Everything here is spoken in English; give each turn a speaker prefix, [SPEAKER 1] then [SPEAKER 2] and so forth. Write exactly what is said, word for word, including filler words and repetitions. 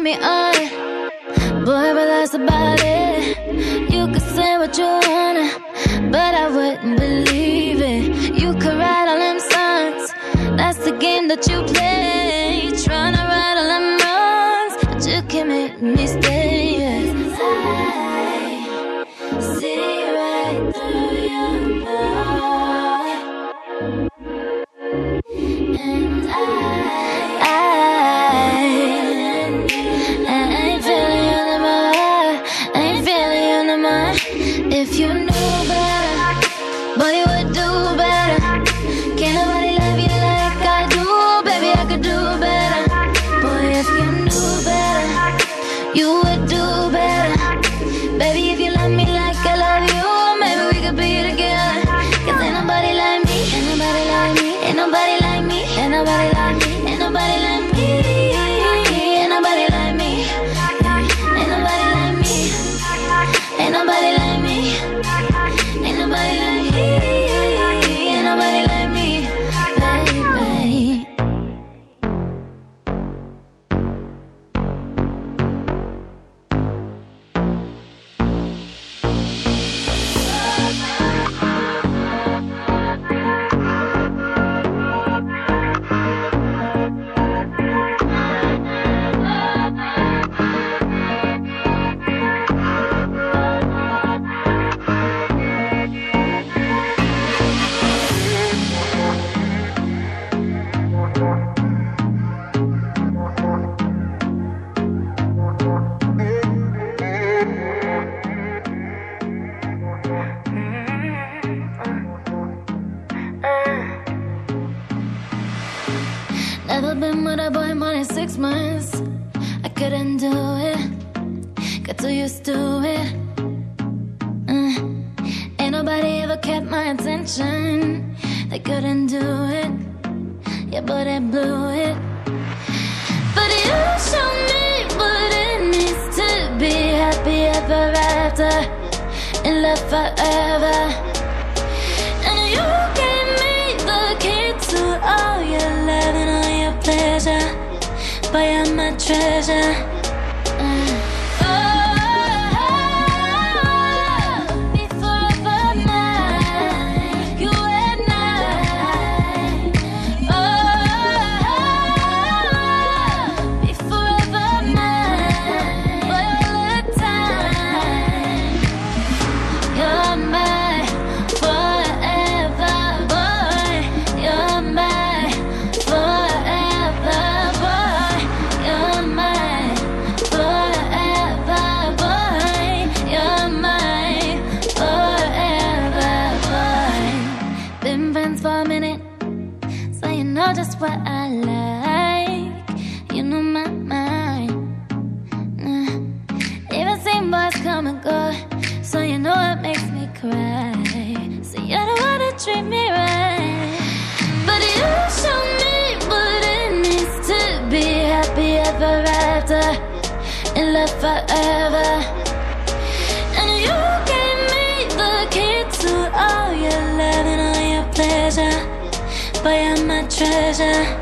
[SPEAKER 1] me on, boy, but that's about it. You could say what you wanna, but I wouldn't believe it. You could write all them songs, that's the game that you play. Tryna right all them wrongs, but you can make me stay. I see right through your mind, and I, I, I ain't feeling you no more. I ain't feeling you no more. If you knew better, boy, you would do better. Can't nobody love you like I do, baby, I could do better. Boy, if you knew better, you would do better. Baby, if you love me like I love you, maybe we could be together. Cause ain't nobody like me, ain't nobody like me, ain't nobody like me, ain't nobody like me, ain't nobody like me, ain't nobody like me, ain't nobody like me, ain't nobody like me, ain't nobody like me, ain't nobody like me, baby. Never been with a boy more than six months. I couldn't do it, got too used to it. uh, Ain't nobody ever kept my attention. They couldn't do it, yeah, but they blew it. But you showed me what it means to be happy ever after, in love forever. And you gave me the key to all your love and all your pleasure. Boy, you're my treasure. uh. Oh, be forever mine, you and I. Oh, be forever mine, boy, all the time. You're my forever boy, you're my forever boy, you're my forever boy, you're my forever boy. Been friends for a minute, so you know just what I like. You know my mind. uh, Even seen boys come and go, so you know it makes me cry. So you're the one that treat me right. But you show me what it means to be happy ever after, in love forever. And you gave me the key to all your love and all your pleasure. Boy, you're my treasure.